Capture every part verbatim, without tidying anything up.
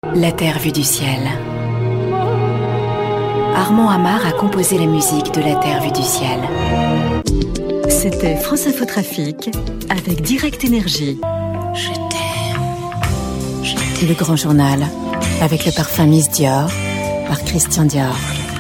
La Terre vue du ciel. Armand Amar a composé la musique de La Terre vue du ciel. C'était France Info Trafic avec Direct Énergie. Je t'aime. Je t'aime. Le grand journal avec le parfum Miss Dior par Christian Dior.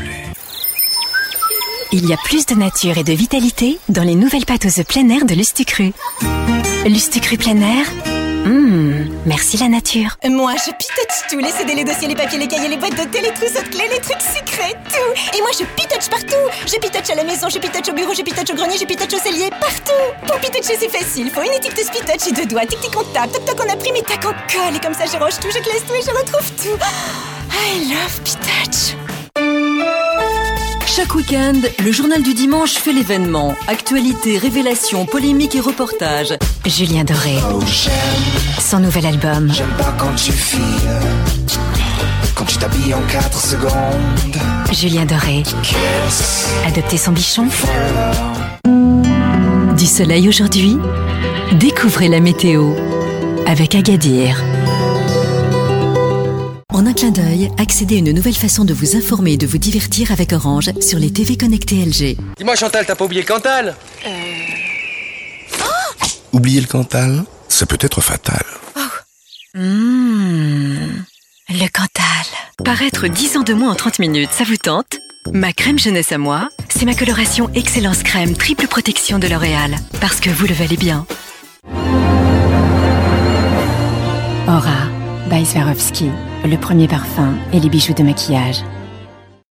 Il y a plus de nature et de vitalité dans les nouvelles pâtes aux œufs plein air de Lustucru. Lustucru plein air. Mmh, merci la nature. Moi, je pitoche tout. Les C D, les dossiers, les papiers, les cahiers, les boîtes de thé, les trousseaux de clés, les trucs secrets, tout. Et moi, je pitoche partout. Je pitoche à la maison, je pitoche au bureau, je pitoche au grenier, je pitoche au cellier, partout. Pour pitocher, c'est facile. Faut une éthique de spitoche et deux doigts. Tic-tic, on tape. Toc-toc, on imprime et tac, on colle. Et comme ça, je range tout, je classe tout et je retrouve tout. I love pitoche. Chaque week-end, le journal du dimanche fait l'événement. Actualité, révélations, polémiques et reportages. Julien Doré. Oh, j'aime. Son nouvel album. J'aime pas quand tu files. Quand tu t'habilles en quatre secondes. Julien Doré. Kiss. Adopter son bichon. Forever. Du soleil aujourd'hui. Découvrez la météo avec Agadir. En un clin d'œil, accédez à une nouvelle façon de vous informer et de vous divertir avec Orange sur les T V connectés L G. Dis-moi Chantal, t'as pas oublié le Cantal ? Euh... Oh Oublier le Cantal, ça peut être fatal. Oh. Mmh, le Cantal. Paraître dix ans de moins en trente minutes, ça vous tente ? Ma crème jeunesse à moi, c'est ma coloration Excellence Crème triple protection de L'Oréal. Parce que vous le valez bien. Aura by Swarovski. Le premier parfum et les bijoux de maquillage.